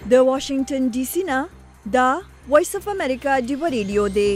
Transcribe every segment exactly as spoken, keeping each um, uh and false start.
د واشنگټن ډي سي نه دا وایس اف امریکا ډیو ریډیو دی.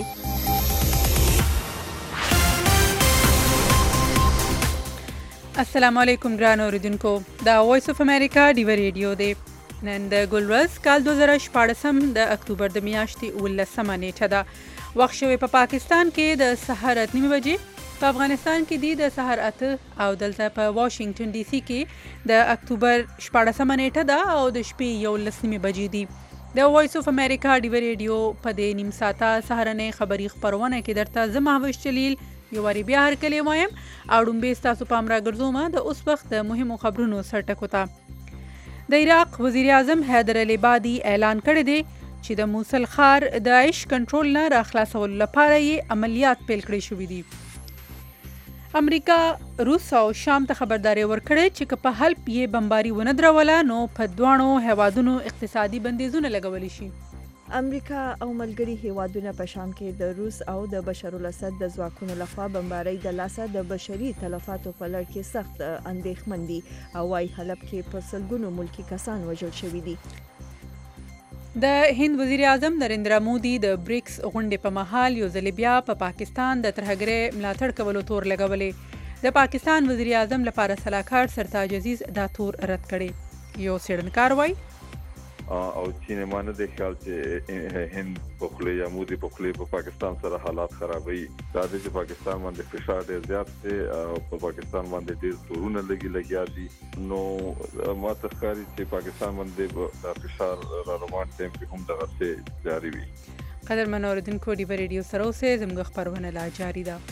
السلام علیکم ګران اوریدونکو، دا وایس اف امریکا ډیو ریډیو دی. نن د ګلورز کال دوه زره شپاړسم د اکتوبر د میاشتې اوولسمه نیټه ده. وخت شوی په پاکستان کې د سحر اته نیمې بجې، په افغانستان کې دی د سحر اته او دلته په واشنگټن ډي سي کې د اکتوبر شپاړسمه نیټه ده او د شپې یولس نیمې بجې دي. د وایس اف امریکا ډیو ریډیو په دې نیم ساعته سهارنۍ خبري خپرونه کې درته زه مهوش جلیل یو واری بیا هر کلی وایم او ډومبې ستاسو پام راګرځوم د اوس وخت د مهمو خبرونو سرټکو ته. د عراق وزیر اعظم حیدر العبادي اعلان کړی دی چې د موصل ښار د داعش کنټرول نه راخلاصولو لپاره یې عملیات پیل کړی شوي دي. امریکا روس او شام ته خبرداري ورکړې چې که په حلب یې بمباري ونه دروله نو په دواړو هیوادونو اقتصادي بندیزونه لګولی شي. امریکا او ملګري هیوادونه په شام کې د روس او د بشار الاسد د ځواکونو لخوا بمباري د لاسه د بشري تلفاتو په لړ کې سخت اندېښمن دي او وايي حلب کې په سلګونو ملکی کسان وژل شوي دي. د هند وزیر اعظم نریندرا مودي د بریکس غونډې په مهال یو ځل بیا په پاکستان د ترهګرۍ ملاتړ کولو تور لګولې. د پاکستان وزیر اعظم لپاره سلاکار سرتاج عزیز دا تور رد کړي. یو څېړنکار وایي او چین مانه د خیال چې هند په خله یا مودي په خله په پاکستان سره حالات خرابوي. دا د پاکستان باندې فشار ډیر زیات دی او په پاکستان باندې ډیر تورونه لګي لګیا دي. نو ما ته ښکاري چې پاکستان باندې د فشار را روان ټیم کې هم دغه څه جاری وي. قدرمن اوریدونکو، ډیو ریډیو سره اوسئ، زموږ خپرونه لا جاری ده.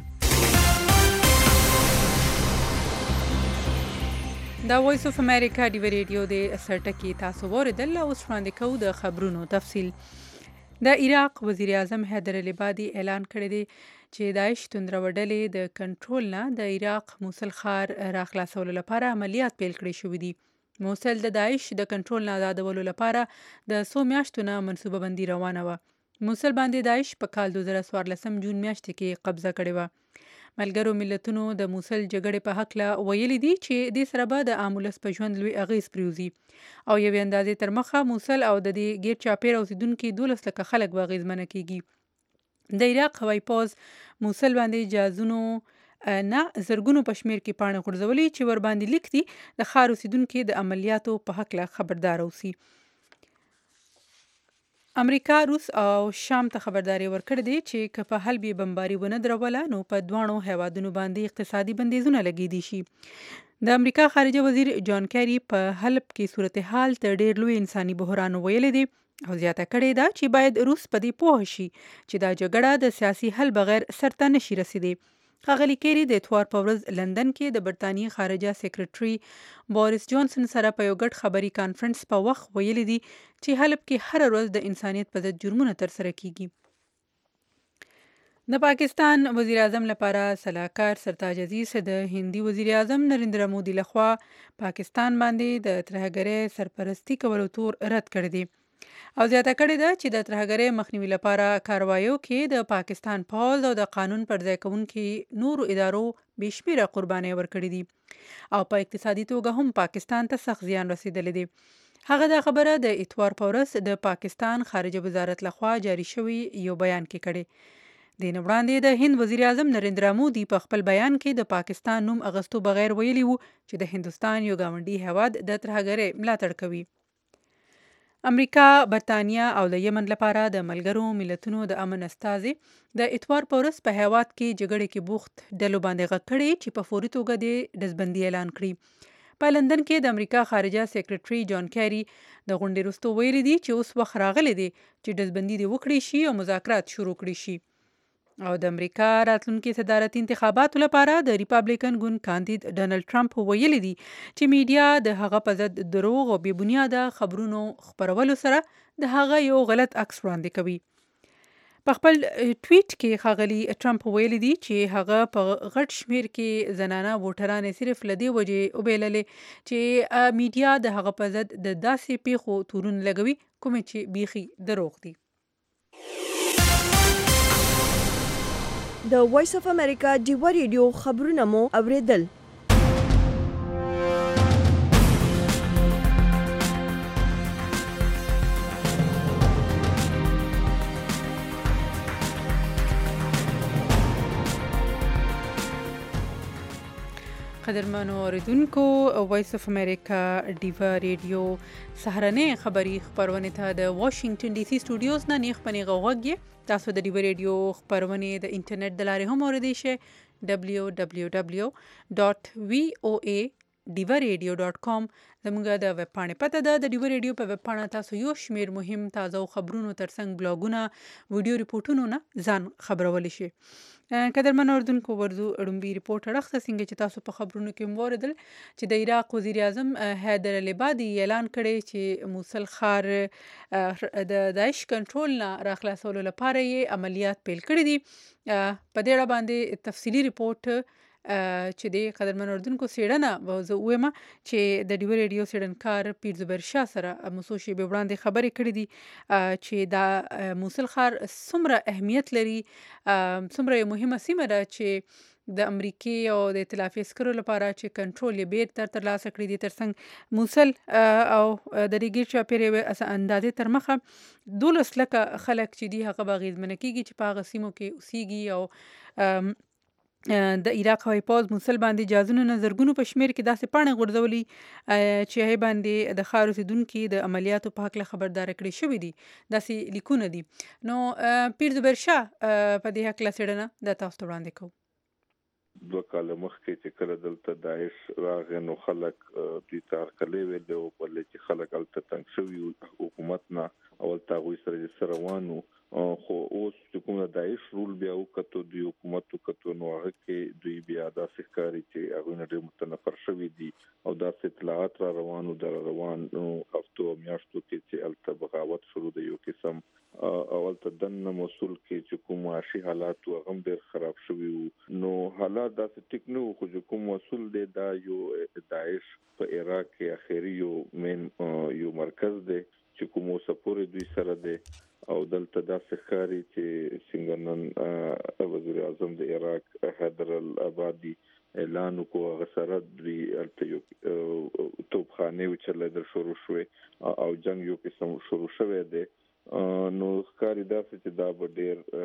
دا وایس اف امریکا ډیو ریډیو د سرټکی تاسو ورېدل او اوس وړاندې کوو د خبرونو تفصیل. د عراق وزیر اعظم حیدر العبادي اعلان کړی دی چې داعش توندرو ډلې د کنټرول نه د عراق موصل ښار راخلاصولو لپاره عملیات پیل کړي شوي دي. موصل د داعش د کنټرول نه آزادولو لپاره د څو میاشتو نه منصوبه بندي روانه وه. موصل باندې داعش په کال دوه زره څوارلسم جون میاشتې کې قبضه کړې وه. ملګرو ملتونو د موصل جګړې په هکله ویلي دي چې دې سره به د عام ولس په ژوند لوی اغیز پرېوځي او یوې اندازې تر مخه موصل او د دې ګیر چاپېره اوسېدونکي دولس لکه خلک به اغیزمنه کېږي. د عراق هوایي پوځ موصل باندې جهازونو نه زرګونو په شمېر کې پاڼې غورځولي چې ورباندې لیک دي د ښار اوسېدونکي د عملیاتو په هکله خبردار اوسي. امریکا روس او شام ته خبرداري ورکړې دي چې که په حلب یې بمباري ونه دروله نو په دواړو هیوادونو باندې اقتصادي بندیزونه لګېدي شي. د امریکا خارجه وزیر جان کیری په حلب کې صورتحال ته ډېر لوی انساني بحران ویلی دی او زیاته کړې ده چې باید روس په دې پوه شي چې دا جګړه د سیاسي حل بغیر سرته نشي رسیدي. ښاغلي کیری د اتوار په ورځ لندن کې د برطانیې خارجه سیکرټري بوریس جانسن سره په یو ګډ خبري کانفرنس په وخت ویلي دي چې حلب کې هر ورځ د انسانیت په ضد جرمونه ترسره کیږي. د پاکستان وزیر اعظم لپاره سلاکار سرتاج عزیز د هندي وزیر اعظم نریندرا مودي لخوا پاکستان باندې د ترهګرۍ سرپرستی کولو تور رد کړی دی او زیاته کړې ده چې د ترهګرۍ مخنیوي لپاره کاروایو کې د پاکستان پوځ او د قانون پر ځای کوونکي نورو ادارو بې شمېره قربانۍ ورکړي دي او په اقتصادي توګه هم پاکستان ته سخت زیان رسېدلی دی. هغه دا خبره د اتوار په ورځ د پاکستان خارجه وزارت لخوا جاری شوی یو بیان کې کړې. دین وړاندې د هند وزیر اعظم نریندرا مودي په خپل بیان کې د پاکستان نوم اغستو بغیر ویلي وو چې د هندوستان یو ګاونډي هیواد د ترهګرۍ ملاتړ کوي. امریکا، برطانیه او د یمن لپاره د ملګرو ملتونو د امن استازي د اتوار په ورځ په هیواد کې جګړې کې بوخت ډلو باندې غږ کړی چې په فوري توګه د ډزبندي اعلان کړي. په لندن کې د امریکا خارجه سیکرټري جان کیری د غونډې وروسته ویلي دي چې اوس وخت راغلی دی چې ډزبندي دې وکړي شي او مذاکرات شروع کړي شي. او د امریکا راتلونکي صدارتي انتخاباتو لپاره د ریپابلیکن ګوند کاندید ډانلډ ټرمپ ویلي دي چې میډیا د هغه په ضد دروغ او بې بنیاده خبرونو خپرولو سره د هغه یو غلط عکس وړاندې کوي. په خپل ټویټ کې ښاغلي ټرمپ ویلي دي چې هغه په غټ شمېر کې زنانه ووټرانې صرف له دې وجې وبیللې چې میډیا د هغه په ضد د داسې پیښو تورونه لګوي کومې چې بیخي دروغ دي. د وایس اف امریکا ډیو ریډیو خبرونه مو اوریدل. قدرمنو اوریدونکو وایس اف امریکا ډیوا ریډیو سهارنې خبری خبرونه ته د واشنگټن ډي سي سټوډیوز نه نیخ پنی غوږی تاسو د ډیوا ریډیو خبرونه د انټرنیټ د لارې هم اوریدئ شئ دبلیو دبلیو دبلیو ډاٹ وی او ای ډیوا ریډیو ډاٹ کام زموږ د ویب پاڼې پته ده. د ډیوا ریډیو په ویب پاڼه تاسو یو شمیر مهم تازه خبرونو ترڅنګ بلاګونه ویډیو ریپورتونو نه ځان خبرول شي. قدرمن اوریدونکو ورزو اړومبي ریپورت اړخته څنګه چې تاسو په خبرونو کې موردل چې د عراق وزیر اعظم حیدر العبادي اعلان کړی چې موصل ښار د داعش کنټرول نه راخلاصولو لپاره یې عملیات پیل کړي دي. په دې اړه باندې تفصیلی ریپورت چې د قدرمن اوریدونکو څېړنه به زه ووایم چې د ډیوا ریډیو څېړنکار پیر زبیر شاه سره څو شېبې وړاندې خبرې کړې دي چې دا موصل ښار څومره اهمیت لري، څومره یو مهمه سیمه ده چې د امریکې او د ائتلافي عسکرو لپاره چې کنټرول یې بیرته ترلاسه کړي دي. ترڅنګ موصل او د دې ګیر چاپېره اندازې تر مخه دولس لکه خلک چې دي هغه به اغېزمنه کېږي چې په هغه سیمو کې اوسېږي او د عراق هوایي پوځ موصل باندې جازونو نه زرګونو په شمیر کې داسې پاڼې غورځولي چې هغې باندې د ښار اوسېدونکي د عملیاتو په هکله خبرداره کړي شوي دي. داسې لیکونه دي. نو پیر زبیر شاه په دې هکله څېړنه د تاسو ته وړاندې کوو. دوه کاله مخکې چې کله دلته داعش راغی نو خلک دوی ته هرکلی ویلې وو، ولې چې خلک هلته تنګ شوي حکومت نه اول ته هغوی سره چې روان وو، خو اوس چې کوم د داعش رول بیا وکتو دوی حکومت وکتو نو هغه کې دوی بیا داسې ښکاري چې هغوی نه ډېر متنفر شوي دي او داسې اطلاعات را روان وو د روانو هفتو او میاشتو کې چې هلته بغاوت شروع د یو قسم اول ته دننه موصول کې چې کوم معاشي حالات وو هغه هم ډېر خراب شوي وو. نو حالات داسې ټیک نه وو، خو چې کوم موصول دی دا یو داعش په عراق کې اخري یو مین یو مرکز دی چې کوم اوسه پورې دوی سره دی او دلته داسې ښکاري چې څنګه نن وزیر اعظم د عراق حیدر العبادي اعلان وکړو هغه سره دوی هلته یو توپخانې وچلېدل شروع شوې او جنګ یو قسم شروع شوی دی. نو ښکاري داسې چې دا به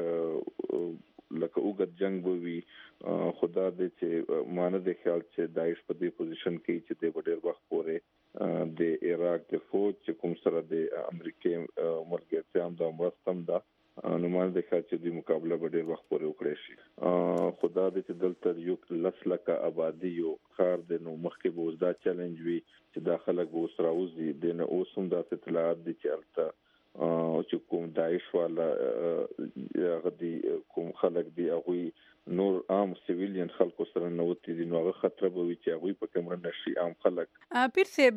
ډېر لکه اوږد جنګ به وي، خو دا دی چې ما نه دی خیال چې داعش په دې پوزیشن کې چې دی به ډېر وخت پورې د عراق د فوج چې کوم سره د امریکې ملګرتیا هم ده مرسته هم ده نو ما نه دی خیال چې دوی مقابله به ډېر وخت پورې وکړی شي. خو دا دی چې دلته یو لس لکه آبادي یو ښار دی نو مخکې به اوس دا چلنج وي چې دا خلک به اوس راوځي. دی نه اوس هم داسې اطلاعات دي چې هلته چې کوم داعش والا هغه دي کوم خلک دي هغوی نور عام سیویلین خلکو سره نوتی دي نو هغه خطر به وي چې هغوی په کوم نشي عام خلک. پیر صاحب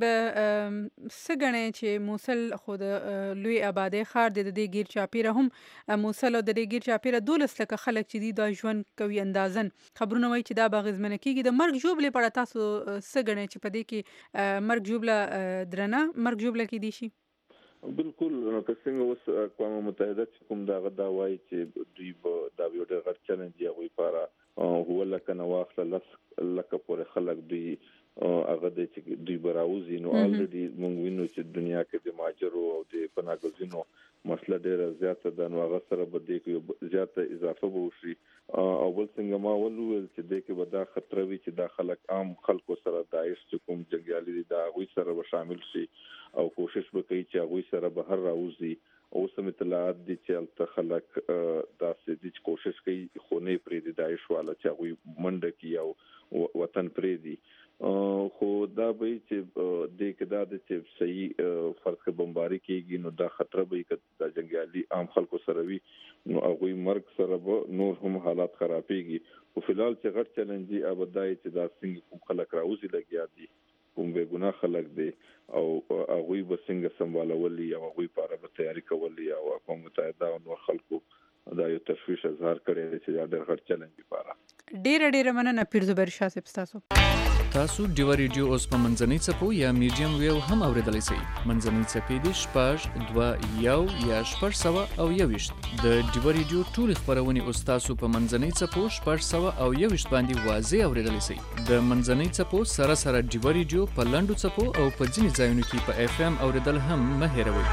څه ګڼئ چې موصل خو د لوی آبادۍ ښار دی، د دې ګیر چاپیره هم موصل او د دې ګیر چاپیره دولس لکه خلک چې دي دا ژوند کوي اندازن خبرونه وایي چې دا به اغېزمنه کېږي. د مرګ ژوبلې په اړه تاسو څه ګڼئ چې په دې کې مرګ ژوبله درنه مرګ ژوبله کېدی شي؟ بالکل که څنګه اوس اقوام متحده چې کوم دغه دا وایي چې دوی به دا یو ډېر غټ چلنج دی هغوی لپاره هو لکه نه واخله لس لکه پورې خلک دوی هغه دی چې دوی به راوځي. نو الریډي موږ وینو چې دنیا کې د مهاجرو او د پناهګزینو مسله ډېره زیاته ده نو هغه سره به دې کې زیاته اضافه به وشي. او بل څنګه ما ولویل چې دې کې به دا خطر وي چې دا خلک عام خلکو سره داعش چې کوم جنګیالي دي دا هغوی سره به شامل شي او کوشش به کوي چې هغوی سره بهر راوځي. اوس هم اطلاعات دي چې هلته خلک داسې دي چې کوشش کوي خو نه یې پرېږدي داعش والا چې هغوی منډه کړي او وطن پرېږدي. خو دا به وي چې دې کې دا دی چې صحیح فرض کړه بمباري کېږي نو دا خطره به وي که دا جنګیالي عام خلکو سره وي نو هغوی مرګ سره به نور هم حالات خرابېږي. خو فلحال چې غټ چلنج دی هغه دا یې چې دا څنګه کوم خلک راوځي لګیا دي کوم بې ګناه خلک دی او هغوی به څنګه سمبالولي او هغوی په اړه به تیاري کولي او اقوام متحده او نور خلکو دا یو تشویش اظهار کړی دی چې دا ډېر غټ چلنج دی. پاره ډېره ډېره مننه پیر زبیر شاه صاحب ستاسو. تاسو ډیوا ریډیو اوس په منځنۍ څپو یا میډیم ویو هم اوریدلی شئ. منځنۍ څپې دي شپږ دوه یو یا شپږ سوه او یوویشت. د ډیوا ریډیو ټولې خپرونې اوس تاسو په منځنۍ څپو شپږ سوه او یوویشت باندې واضح اوریدلی شئ. د منځنۍ څپو سره سره ډیوا ریډیو په لنډو څپو او په ځینې ځایونو کې په اف ام اوریدل هم مه هیروئ.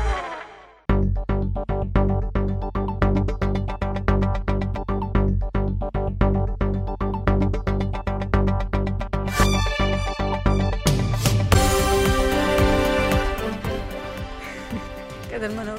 قدرمنو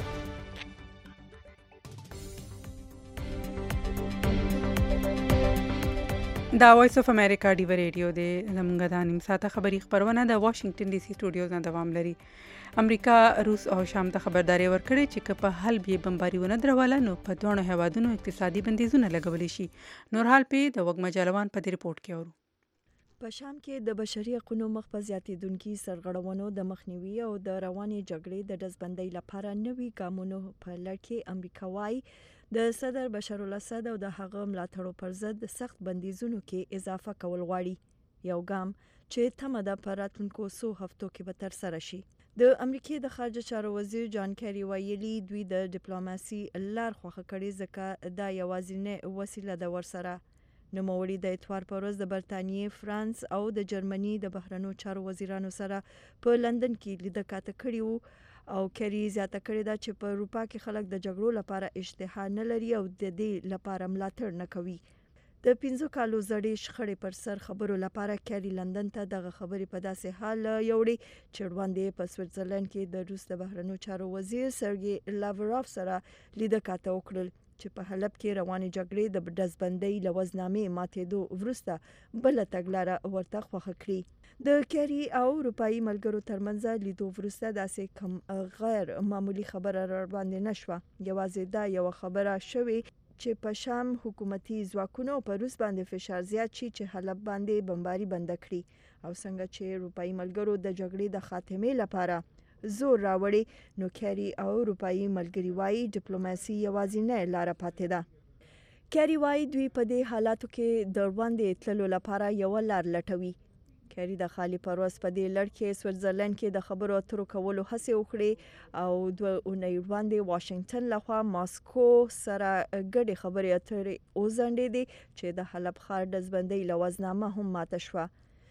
دا وایس اف امریکا ډیو ریډیو دی زمونږ د نیم ساعته خبری خبرونه د واشنگټن ډي سي سټوډیوز نه دوام لري. امریکا روس او شام ته خبرداري ورکړې چې که په حل به بمباري ونه درواله نو په دوه هیوادونو اقتصادي بندیزونه لګولې شي. نور حال په د وګ مجالوان په دې رپورت کې اورو. په شام کې د بشري حقوقو مخ په زیاتېدونکي سرغړونو د مخنیوي او د روانې جګړې د ډزبندۍ لپاره نوي ګامونو په لړ کې امریکا وايي د صدر بشار الاسد او د هغه ملاتړو پر ضد سخت بندیزونو کې اضافه کول غواړي. یو ګام چې تمه ده په راتلونکو څو هفتو کې به ترسره شي. د امریکای د خارجه چارو وزیر جان کیری ویلي دوی د ډیپلوماسي لار خوښه کړې ځکه دا یوازینۍ وسیله ده ورسره. نوموړي د اتوار په ورځ د برتانیې، فرانس او د جرمني د بهرنیو چارو وزیرانو سره په لندن کې لیده کاته کړې وو او کیری زیاته کړې ده چې په اروپا کې خلک د جګړو لپاره اشتها نه لري او د دې لپاره ملاتړ نه کوي. د پنځو کالو زړې شخړې پر سر خبرو لپاره کیری لندن ته دغه خبرې په داسې حال یوړې چې وړاندې په سویټزرلند کې د روس د بهرنیو چارو وزیر سرګي لاوروف سره لیده کاته وکړل چې په حلب کې روانې جګړې د ډزبندۍ له وزنامې ماتېدو وروسته بله تګلاره ورته خوښه کړي. د کیری او اروپایي ملګرو ترمنځ لیدو وروسته داسې کم غیر معمولی خبره را باندې نشوه. یوازې دا یو خبره شوې چې په شام حکومتي ځواکونو په روس باندې فشار زیات شي چې حلب باندې بمباري بند کړي او څنګه چې اروپایي ملګرو د جګړې د خاتمې لپاره زور راوړي نو کیری او اروپایي ملګري وايي ډیپلوماسي یوازینۍ لار پاتې ده. کیری وايي دوی په دې حالاتو کې د وړاندې تللو لپاره یو لار لټوي. کیری د خالي پرواز په دې لړ کې سویټزرلند کې د خبرو اترو کولو هڅه وکړي او دوه اونۍ وړاندې واشنگټن لخوا ماسکو سره ګډې خبرې اترې وزنډې دي چې د حلب ښار ډزبندۍ لوزنامه هم ماته شوه.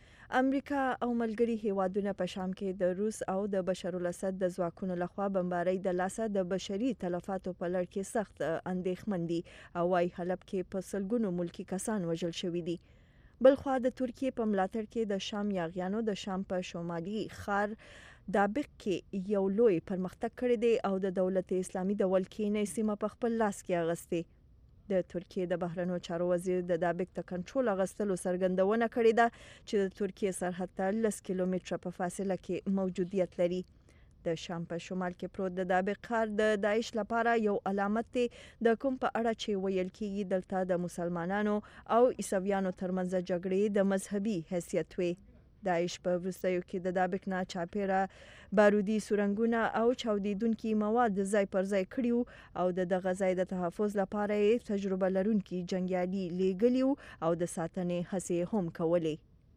امریکا او ملګري هیوادونه په شام کې د روس او د بشار الاسد د ځواکونو لخوا بمبارۍ د لاسه د بشري تلفاتو په لړ کې سخت اندېښمن دي او وايي حلب کې په سلګونو ملکی کسان وژل شوي دي. بلخوا د ترکیې په ملاتړ کې د شام یاغیانو د شام په شمالي خار دابق کې یو لوی پرمختګ کړی دی او د دولت اسلامي د ولکې سیمه په خپل لاس کې اغستې. د ترکیې د بهرنیو چارو وزیر د دابق د کنټرول اغستلو څرګندونه کړې ده چې د ترکیې سرحد ته لس کیلومتره په فاصله کې موجودیت لري. د شام په شمال کې پروت د دابق ښار د داعش لپاره یو علامت دی د کوم په اړه چې ویل کېږي دلته د مسلمانانو او عیسویانو ترمنځ جګړې د مذهبي حیثیت وي. داعش په وروستیو کې د دابق نه چاپیره بارودي سورنګونه او چاودیدونکي مواد ځای پر ځای کړي او د دغه ځای د تحفظ لپاره یې تجربه لرونکي جنګیالي لیږلي او د ساتنې هڅې هم کولې.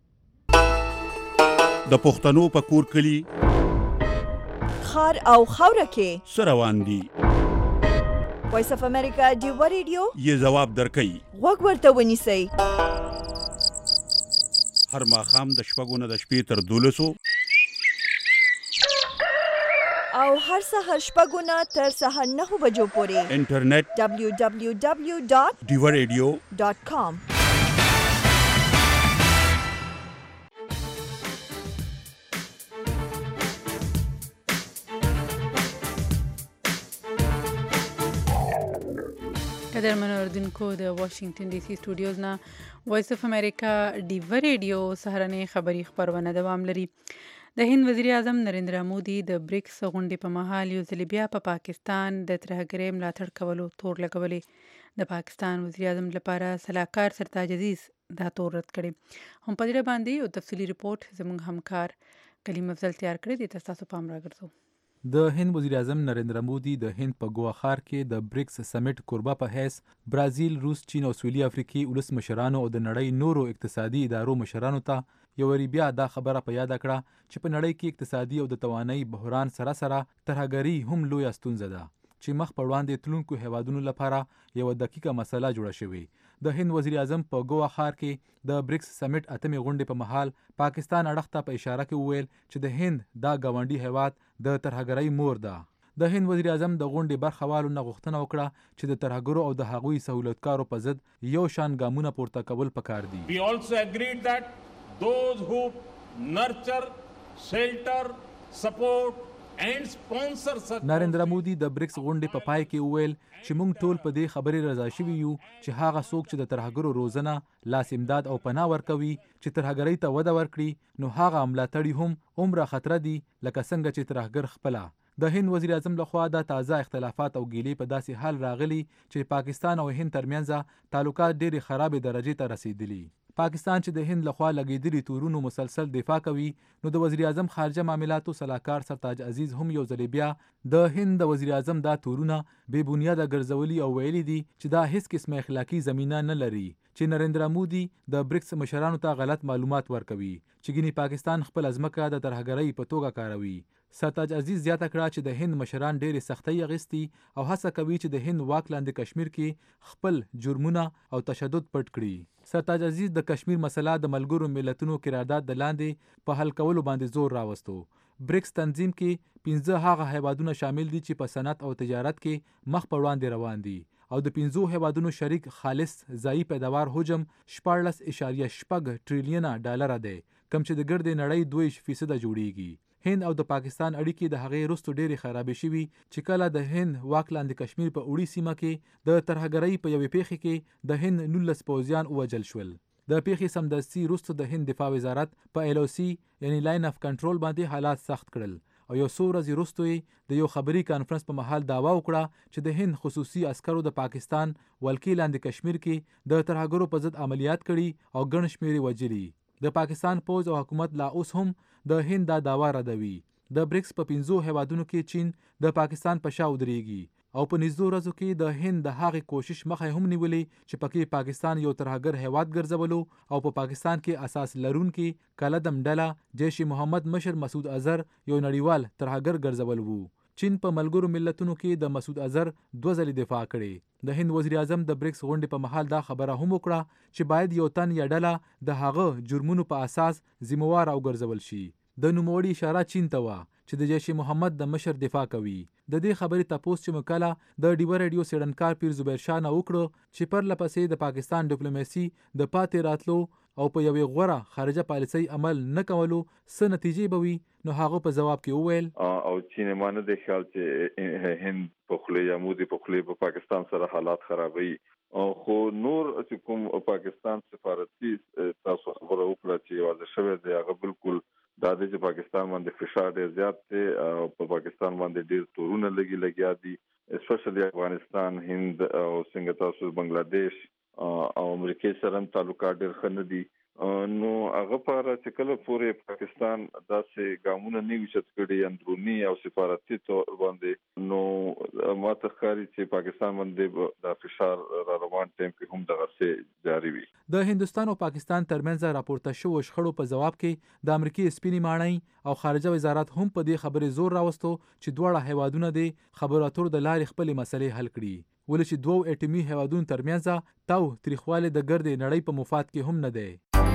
د پښتنو په کور کلي خار او خاوره کې سروان دي. وایس اف امریکا ډیو ریډیو یې جواب درکړي وګ ورته ونیسئ. هر ماښام د شپږو نه د شپې تر دولسو او هر سهار شپږو نه تر سهار نهو بجو پورې انټرنیټ دبلیو دبلیو دبلیو ډاټ ډیو ریډیو ډاټ کام. قدرمنو اوریدونکو د واشنگټن ډي سي سټوډیوز نه وایس اف امریکا ډیو ریډیو سهارنۍ خبری خبرونه دوام لري. د هند وزیر اعظم نریندرا مودي د بریکس غونډې په مهال یو ځل بیا په پاکستان د ترهګرۍ ملاتړ کولو تور لګولې. د پاکستان وزیر اعظم لپاره سلاکار سرتاج عزیز دا تور رد کړي. هم په دې باندې یو تفصیلی رپورت زموږ همکار کلیم افضل تیار کړی دی، تاسو پام راګرځو. د هند وزیر اعظم نریندرا مودي د هند په ګوا ښار کې د بریکس سمیټ کوربه په حیث برازیل، روس، چین او سویلي افریقې ولس مشرانو او د نړۍ نورو اقتصادي ادارو مشرانو ته یو وری بیا دا خبره په یاد کړه چې په نړۍ کې اقتصادي او د توانایي بحران سره سره ترهګري هم لویه ستونزه ده چې مخ په وړاندې تلونکو هیوادونو لپاره یو دقیقه مسله جوړه شوې. د هند وزیر اعظم په ګوا ښار کې د بریکس سمیټ اتمې غونډې په مهال پاکستان اړخ ته په اشاره کې وویل چې د هند دا ګاونډي هیواد د ترهګرۍ مور ده. د هند وزیر اعظم د غونډې برخوالو نه غوښتنه وکړه چې د ترهګرو او د هغوی سهولتکارو په ضد یو شان ګامونه پورته کول پکار دي. We also agreed that those who nurture, shelter, support نریندرا مودي د بریکس غونډې په پای کې وویل چې موږ ټول په دې خبرې رضا شوي یو چې هغه څوک چې د ترهګرو روزنه، لاس امداد او پناه ورکوي چې ترهګرۍ ته وده ورکړي، نو هغه ملاتړي هم عمره خطر دي لکه څنګه چې ترهګر خپله. د هند وزیر اعظم لخوا د تازه اختلافات او ګیلې په داسې حال راغلي چې پاکستان او هند ترمنځ تعلقات ډېرې خرابې درجې ته رسیدلي. پاکستان چې د هند لخوا لګیدلي تورونو مسلسل دفاع کوي، نو د وزیر اعظم خارجه معاملاتو سلاکار سرتاج عزیز هم یو ځل بیا د هند د وزیر اعظم دا تورونه بې بنیاده ګرځولي او ویلي دي چې دا هیڅ قسمه اخلاقی زمینه نه لري چې نریندرا مودي د بریکس مشرانو ته غلط معلومات ورکوي چې ګینی پاکستان خپل ځمکه د ترهګرۍ په توګه کاروي. سرتاج عزیز زیاته کړه چې د هند مشران ډېرې سختۍ اخیستي او هڅه کوي چې د هند واک لاندې کشمیر کې خپل جرمونه او تشدد پټ کړي. سرتاج عزیز د کشمیر مسله د ملګرو ملتونو قرارداد د لاندې په حل کولو باندې زور راوستو. بریکس تنظیم کې پنځه هغه هیوادونه شامل دي چې په صنعت او تجارت کې مخ په وړاندې روان دي او د پنځو هیوادونو شریک خالص ځایي پیداوار حجم شپاړلس اعشاریه شپږ ټریلیونه ډالره دی، کم چې د ګردې نړۍ دوه فیصده جوړیږي. هند او د پاکستان اړیکې د هغې وروسته ډېرې خرابې شوي چې کله د هند واک لاندې کشمیر په اوړي سیمه کې د ترهګرۍ په یوې پیښې کې د هند نولس پوځیان ووژل شول. د پیښې سمدستي وروسته د هند دفاع وزارت په ایل او سی یعنی لاین اف کنټرول باندې حالات سخت کړل او یو څو ورځې وروسته یې د یو خبري کانفرنس په مهال دعوا وکړه چې د هند خصوصي عسکرو د پاکستان ولکې لاندې کشمیر کې د ترهګرو په ضد عملیات کړي او ګڼ شمېر یې وژلي. د پاکستان پوځ او حکومت لا اوس هم د هند دا دعوا ردوي. د بریکس په پنځو هیوادونو کې چین د پاکستان په شا ودرېږي او په نږدې ورځو کې د هند د هغې کوشش مخه هم نیولې چې پکې پاکستان یو ترهګر هیواد ګرځولو او په پاکستان کې اساس لرونکي کلدم ډله جیش محمد مشر مسعود اظهر یو نړیوال ترهګر ګرځول وو. چین په ملګرو ملتونو کې د مسعود اظهر دوه ځلې دفاع کړې. د هند وزیر اعظم د بریکس غونډې په مهال دا خبره هم وکړه چې باید یو تن یا ډله د هغه جرمونو په اساس ذمہوار او ګرځول شي. د نوموړي اشاره چین ته وه چې د جیش محمد د مشر دفاع کوي. د دې خبرې تپوس چې مکله د ډیوه ریډیو سیډنکار پیر زبیر شاه نه وکړو چې پر لپسې د پاکستان ډیپلوماسي د پاتې راتلو او په یوې غوره خارجه پالیسۍ عمل نه کولو څه نتیجې به وي، نو هغه په جواب کې وویل او چین مانه د خیال چې هند په خله یا مودي په خله په پاکستان سره حالات خرابوي او خو نور چې کوم پاکستان سفارتي تاسو خبره وکړه چې واځ شوی دی هغه بالکل دا د پاکستان باندې فشار ډیر زیات دی او په پاکستان باندې ډیر تورونه لګي لګیا دي، اسپیشلی افغانستان، هند او څنګه تاسو بنگلاديش او امریکا سره تعلقات ډیر ښه نه دي. نو هغه پر چې کله پورې پاکستان داسې ګامونه نه وشت کړي اندرونی او سفارتي تور باندې، نو ماته ښکاري چې پاکستان باندې د فشار را روان ټیم کې هم دغه څه جاری وي. د هندستان او پاکستان ترمنځ راپورته شوو شخړو په جواب کې د امریکای سپینې ماڼۍ او خارجه وزارت هم په دې خبرې زور راوستو چې دواړه هیوادونه د خبرو اترو د لارې خپلې مسلې حل کړي، ولې چې دوه اټومي هیوادونو ترمنځ تاو تریخواله د ګردې نړۍ په مفاد کې هم نه دی.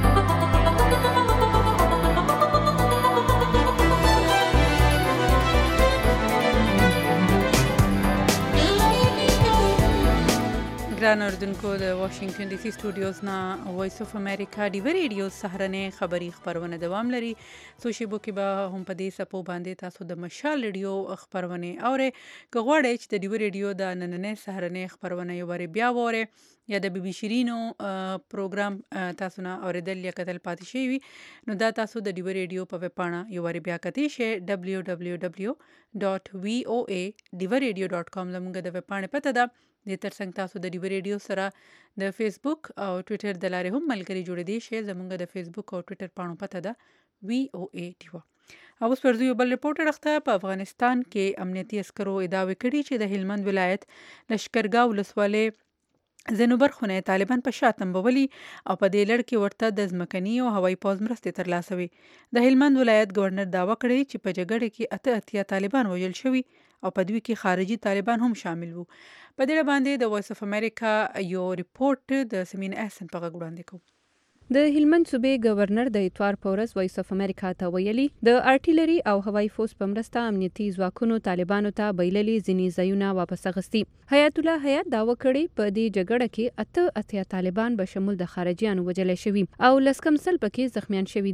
ګران اردوونکو، د واشنگټن ډي سي سټوډیوز نه وایس اف امریکا ډیوه ریډیو سهارنې خبری خبرونه دوام لري. سو شیبو کې به هم په دې سپو باندې تاسو د مشال ریډیو خبرونه اورئ. که غواړئ چې د ډیوه ریډیو د نننې سهارنې خبرونه یو وری بیا وورئ یا د بي بي شیرینو پروګرام تاسو نه اوریدل یا کتل پاتې شي وي، نو دا تاسو د ډیوه ریډیو په ویب پاڼه یو وری بیا کتئ شئ دبلیو دبلیو دبلیو ډاٹ وی او اے ډیوه ریډیو ډاٹ کام زموږ د ویب پاڼې پته ده. د ترڅنګ تاسو د ډیوه ریډیو سره د فیسبوک او ټوئیټر د لارې هم ملګري جوړ دي شي. زموږ د فیسبوک او ټوئیټر پاڼو پته ده وی او اے ډیوه. او اوس پر یو بل رپورټ راخته په افغانستان کې امنیتي عسکرو ادعا وکړي چې د هلمند ولایت لشکرګاه ولسوالۍ ځینو برخو نه طالبان په شا تمبولي او په دې لړ کې ورته د ځمکني او هوایي پوځ مرستې ترلاسه وي. د هلمند ولایت گورنر دعوا کړې چې په جګړه کې اته اتیا طالبان وژل شوي او په دوی کې خارجي طالبان هم شامل وو. په دې باندې د وایس اف امریکا یو ریپورت د سمین احسن په غږ وړاندې کوم. د هلمند صوبې گورنر د اتوار په ورځ وایس اف امریکا ته ویلي د ارټیلري او هوایي فوز په مرسته امنیتي ځواکونو طالبانو ته بایللي ځینې ځایونه واپس اخیستي. حیات الله حیات دعوا کړې په دې جګړه کې اته اتیا طالبان به شمول د خارجيانو وژل شوي او لس کم سل پکې زخمیان شوي دي.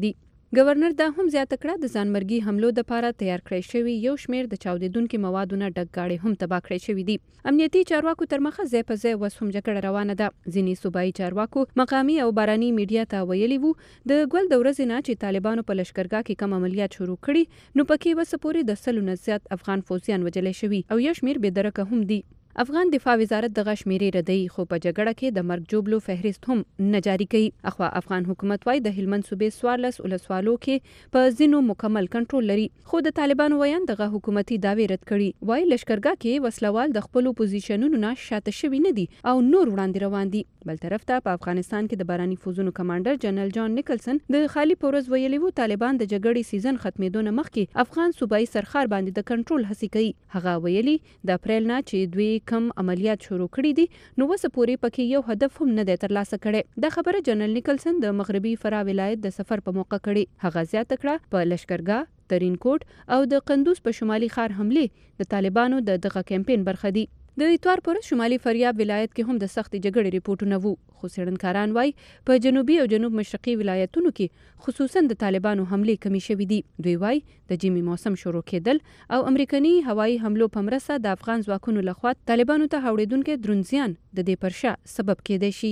گورنر دا هم زیاته کړه د ځانمرګي حملو دپاره تیار کړی شوي یو شمېر د چاودېدونکو موادونه ډک ګاډي هم تباه کړی شوي دي. امنیتي چارواکو تر مخه ځای په ځای اوس هم جګړه روانه ده. ځینې صوبایي چارواکو مقامي او باراني میډیا ته ویلي وو د ګل د ورځې نه چې طالبانو په لښکرګاه کې کم عملیات شروع کړي نو پکې وسه پورې د سلو نه زیات افغان فوجیان وژلي شوي او یو شمېر بې درکه هم دي. افغان دفاع وزارت دغه شمیرې ردوي خو په جګړه کې د مرګ جوړلو فهرست هم نه جاري کوي. اخوا افغان حکومت وايي د هلمند صوبې څوارلس ولسوالو کې په ځینو مکمل کنټرول لري خو د طالبانو ویان دغه حکومتي دعوې رد کړي. وايي لښکرګاه کې وسلوال د خپلو پوزیشنونو نه شاته شوي نه دي او نور وړاندې روان دي. بل طرف ته په افغانستان کې د باراني فوزونو کمانډر جنرال جان نیکلسن د خالي پورز ویلي وو طالبان د جګړې سیزن ختمېدو نه مخکې افغان صوبایي سرخار باندې د کنټرول هڅې کوي. هغه ویلي د اپریل نه چې دوی کم عملیات شروع کړي دي نو وسه پورې پکې یو هدف هم نه دی ترلاسه کړی. دا خبره جنرال نیکلسن د مغربي فرا ولایت د سفر په موقع کړي. هغه زیاته کړه په لښکرګاه، ترینکوټ او د قندوز په شمالي ښار حملې د طالبانو د دغه کمپین برخه دي. د اتوار پر شمالي فاریاب ولایت کې هم د سختې جګړې ریپورټونه وو خو څېړنکاران وایي په جنوبي او جنوب مشرقي ولایتونو کې خصوصا د طالبانو حملې کمې شوې دي. دوی وایي د ژمي موسم شروع کېدل او امریکني هوایي حملو په مرسته د افغان ځواکونو لخوا طالبانو ته هوړېدونکي دروند زیان د دې پر شا سبب کېدی شي.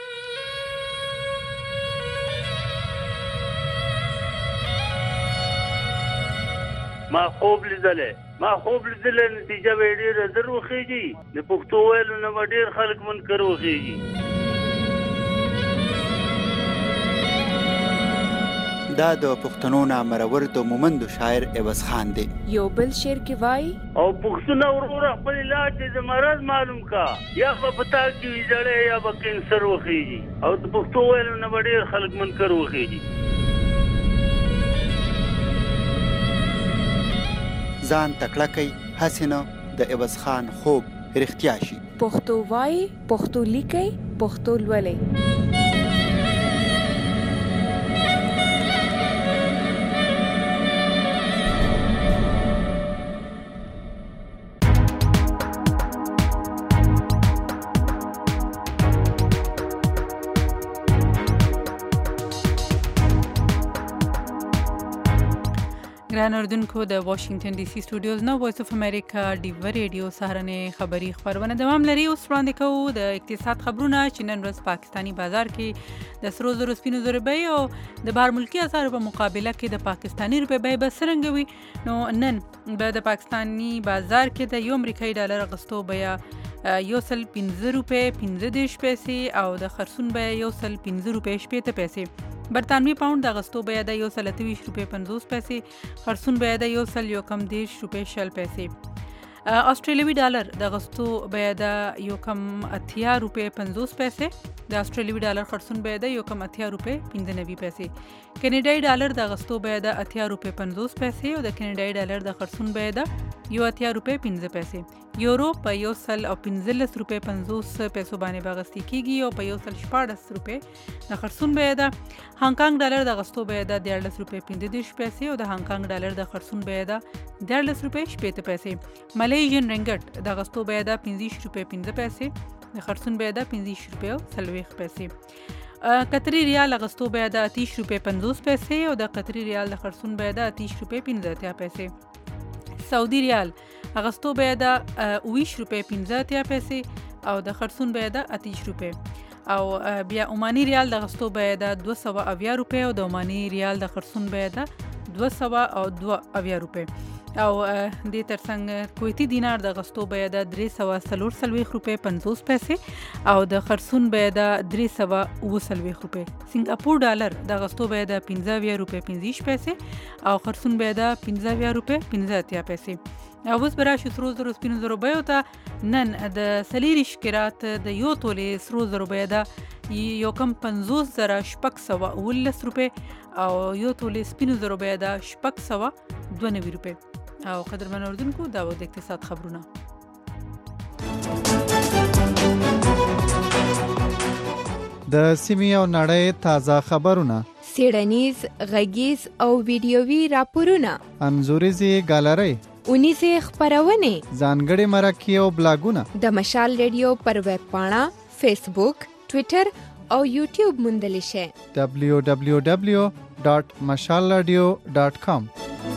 ما خوب لیدلې ما خوب لیدلې نتیجه به ډېره زر وخېږي. د پښتو ویلو نه به ډېر خلک منکر وخېږي. دا د پښتنو نامرور د مومندو شاعر عوض خان دی. یو بل شعر کې وایي او پښتونه وروره خپل علاج د مرض معلوم کا یا به پتا کې ویجړې یا به کینسر وخېږي او د پښتو ویلو نه به ډېر خلک منکر وخېږي. ځان تکړه کوي هسې نه د عوض خان خوب رښتیا شي. پښتو وایي، پښتو لیکي، پښتو لولئ. ګران اردوونکو د واشنگټن ډي سي سټوډیوز نه وایس اف امریکا ډیو ریډیو سهارنې خبری خبرونه دوام لري. اوس وړاندې کوو د اقتصاد خبرونه چې نن ورځ پاکستاني بازار کې د سرو زرو سپینو زرو بیې او د بهر ملکي اسعارو په مقابله کې د پاکستاني روپۍ بیې به څرنګه وي. نو نن به د پاکستاني بازار کې د یو امریکایي ډالر اخیستو بیه یو سل پنځه روپۍ پنځه دېرش پیسې او د خرڅون بیه یو سل پنځه روپۍ شپېته پیسې. برطانوي پاوند د اغستو بیه د یو سل اته ویشت روپۍ پنځوس پیسې، خرڅون بیه د یو سل یو کم دېرش روپۍ شل پیسې. استرالیوي ډالر د اغستو بیه د یو کم اتیا روپۍ پنځوس پیسې، د استرالیوي ډالر خرڅون بیه د یو کم اتیا روپۍ پنځه نوي پیسې. کینیډایي ډالر د اغستو بیه د اتیا روپۍ پنځوس پیسې او د کینیډایي ډالر د خرڅون بیه د یو اتیا روپۍ پنځه پیسې. یورو په یو سل او پنځلس روپۍ پنځوس پیسو باندې به اغستې کېږي او په یو سل شپاړس روپۍ د خرڅون بیه ده. هانګ ډالر د اغستو بیه د دیارلس روپۍ پنځه دېرش پیسې او د هانګ ډالر د خرڅون بیه ده دیارلس روپۍ شپېته پیسې. ملیزین رنګټ د اغستو بیه ده پنځه دېرش روپۍ پنځه پیسې، د خرڅون بیه ده پنځه دېرش روپۍ او څلوېښت پیسې. قطري ریال اغستو بیه ده اته دېرش روپۍ پنځوس پیسې او د قطري ریال د خرڅون بیه ده اته دېرش روپۍ پنځه اتیا پیسې. سعودي ریال اغستو بیه ده اوه ویشت روپۍ پنځه اتیا پیسې او د خرڅون بیه ده اته دېرش روپۍ. او بیا عماني ریال د اغستو بیه ده دوه سوه اویا روپۍ او د عماني ریال د خرڅون بیه ده دوه سوه او دوه اویا روپۍ. او دې ترڅنګ کویتي دینار د اغستو بیه ده درې سوه څلور څلوېښت روپۍ پنځوس پیسې او د خرڅون بیه ده درې سوه اوه څلوېښت روپۍ. سنګاپور ډالر د اغستو بیه ده پنځه اویا روپۍ پنځه دېرش پیسې او خرڅون بیه ده پنځه اویا روپۍ پنځه اتیا پیسې. او اوس به راشو سرو زرو سپینو زرو بیو ته. نن د څلېرویشت کرات د یو تولې سرو زرو بیه ده یو کم پنځوس زره شپږ سوه اوولس روپۍ او یو تولې سپینو زرو بیه ده شپږ سوه دوه نوي روپۍ. او قدرمن اردوونکو دا و د اقتصاد خبرونه. د سیمې او نړۍ تازه خبرونه، څېړنیز، غږیز او ویډیوي راپورونه، انځوریزې ګالرۍ، اونیزې خپرونې، ځانګړي مرکې او بلاګونه د مشال ریډیو پر ویب پاڼه، فیسبوک، ټویټر او یوټیوب موندلی شئ. ډبلیو ډبلیو ډبلیو ډاټ مشال رادیو ډاټ کام.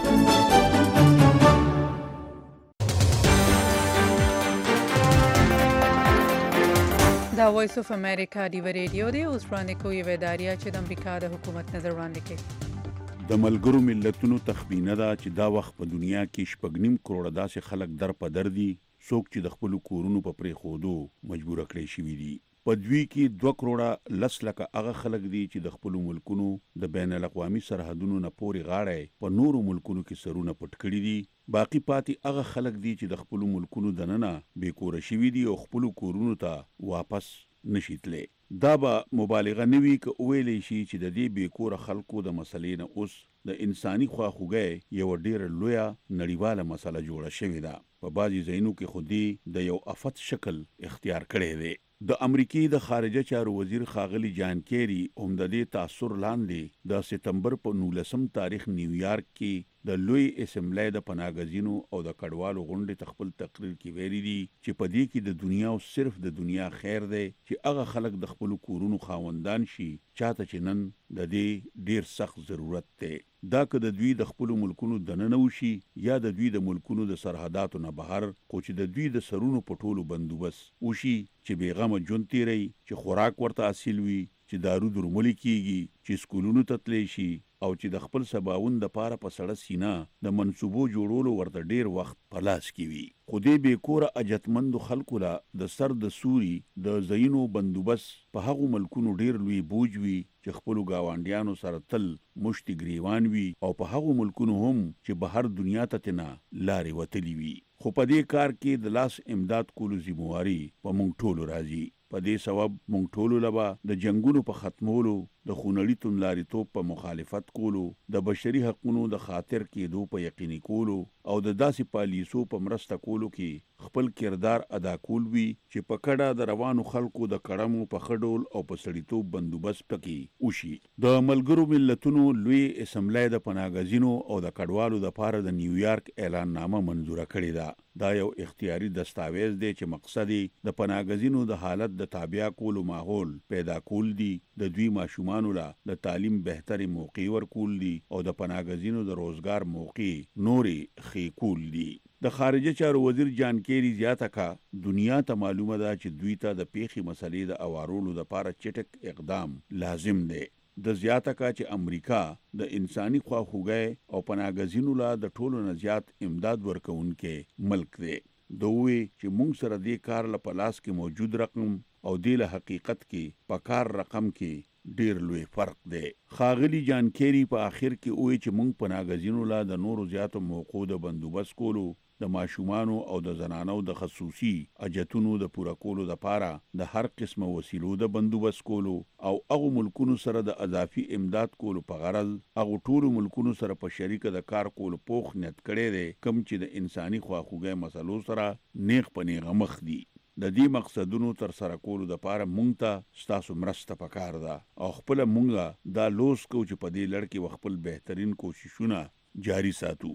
دا وایس اف امریکا ډیو ریډیو دی. اوس وړاندې کوو یوه اداریه چې د امریکا د حکومت نظر وړاندې کوي. د ملګرو ملتونو تخمینه ده چې دا وخت په دنیا کې شپږ نیم کروړه داسې خلک در په در دي څوک چې د خپلو کورونو په پرېښودو مجبوره کړی شوي دي. په دوی کې دوه کروړه لس لکه هغه خلک دي چې د خپلو ملکونو د بین الاقوامي سرحدونو نه پورې غاړه په نورو ملکونو کې سرونه پټ کړي دي. باقی پاتې هغه خلک دي چې د خپلو ملکونو دننه بې کوره شوي دي او خپلو کورونو ته واپس نشي تللی. دا به مبالغه نه وي که وویلی شي چې د دې بې کوره خلکو د مسلې نه اوس د انساني خواخوږۍ یوه ډېره لویه نړیواله مسله جوړه شوې ده. په بعضې ځایونو کې خو دې د یو افت شکل اختیار کړی دی. د امریکې د خارجه چارو وزیر ښاغلي جان کیری هم د دې تاثر لاندې د سپتمبر په نولسم تاریخ نیویارک کې د لوی اسمبلی د پناهګزینو او د کډوالو غونډې ته خپل تقریر کې ویلي دي چې په دې کې د دنیا او صرف د دنیا خیر دی چې هغه خلک د خپلو کورونو خاوندان شي چاته چې نن د دې ډیر سخت ضرورت دی. دا که د دوی د خپلو ملکونو دننه وشي یا د دوی د ملکونو د سرحداتو نه بهر، خو چې د دوی د سرونو په ټولو بندوبست وشي چې بېغمه ژوند تیری، چې خوراک ورته حاصل وي، چې دارو درملې کیږي، چې سکولونو ته تللی شي او چې د خپل سباوون د پاره په سړه سینه د منصوبو جوړولو ورته ډیر وخت په لاس کې وي. خو دې بې کوره اجتمندو خلکو له د سر د سوري د ځایونو بندوبست په هغو ملکونو ډیر لوی بوج وي چې خپلو ګاونډیانو سره تل مشتي ګریوان وي او په هغو ملکونو هم چې بهر دنیا ته تنه لارې وتلي وي. خو په دې کار کې د لاس امداد کولو ذمواري په موږ ټولو راځي. په دې سبب موږ ټولو لبا د جنگونو په ختمولو، د خونړي توندلاریتوب په مخالفت کولو، د بشري حقونو د خاطر کېدو په یقیني کولو او د داسې پالیسو په مرسته کولو کې خپل کردار ادا کول وي چې په کډه د روانو خلکو د کړمو په ښه ډول او په سړیتوب بندوبست پکې وشي. د ملګرو ملتونو لوی اسمبلی د پناهګزینو او د کډوالو دپاره د نیویارک اعلان نامه منظوره کړې ده. دا یو اختیاري دستاویز دی چې مقصد یې د پناهګزینو د حالت د تابع کولو ماحول پیدا کول دي، د دوی ماشومانو له د تعلیم بهتري موقع ورکول دي او د پناهګزینو د روزګار موقع نورې ښې کول دي. د خارجه چارو وزیر جان کیری زیاته کا دنیا ته معلومه ده چې دوی ته د پیښې مسلې د اوارولو لپاره چټک اقدام لازم دی. د زیاته کا چې امریکا د انساني خواخوږۍ او پناهګزینو له د ټولو نه زیات امداد ورکوونکی ملک دی. د وی چې موږ سره دې کار له پلاس کې موجود رقم او دې له حقیقت کې په کار رقم کې ډیر لوی فرق دی. ښاغلي جان کیری په آخر کې وی چې موږ پناهګزینو له د نورو زیاتو موقعو د بندوبست کولو، د ماشومانو او د زنانو د خصوصي اجتونو د پوره کولو دپاره د هر قسمه وسیلو د بندوبست کولو او هغو ملکونو سره د اضافي امداد کولو په غرض هغو ټولو ملکونو سره په شریکه د کار کولو پوخ نیت کړی دی، کوم چې د انساني خواخوږۍ مسلو سره نیغ په نیغه مخ دي. د دې مقصدونو تر سره کولو دپاره مونږ ته ستاسو مرسته پکار ده او خپله مونږ دا لوس کو چې په دې لړ کې و خپل بهترین کوششونه جاری ساتو.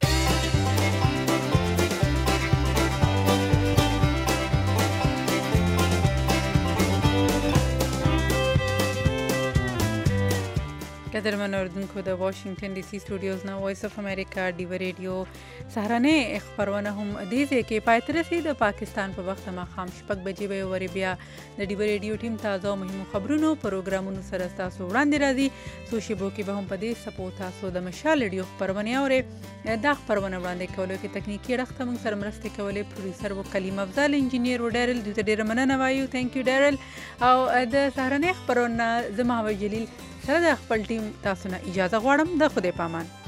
قدرمن اوریدونکو، د واشنگټن ډي سي سټوډیوز نه وایس اف امریکا ډیو ریډیو سهارنۍ خپرونه هم دې ځای کې پای ته رسېد. د پاکستان په وخت ماښام شپږ بجې به ورې بیا د ډیو ریډیو ټیم تازه او مهمو خبرونو پروګرامونو سره ستاسو وړاندې راځي. څو شیبو کې به هم په دې څپو تاسو د مشال ریډیو خپرونې اورئ. دا خپرونه وړاندې کولو کې تکنیکي اړخ ته موږ سره مرستې کولې پروډیوسر و کلیم افضل، انجینیر و ډیرل. دوی ته ډېره مننه وایو. تھینک یو ډیرل. او د سهارنۍ خپرونه زه مهاوش جلیل سره د خپل ټیم تاسو نه اجازه غواړم. د خدای پامان.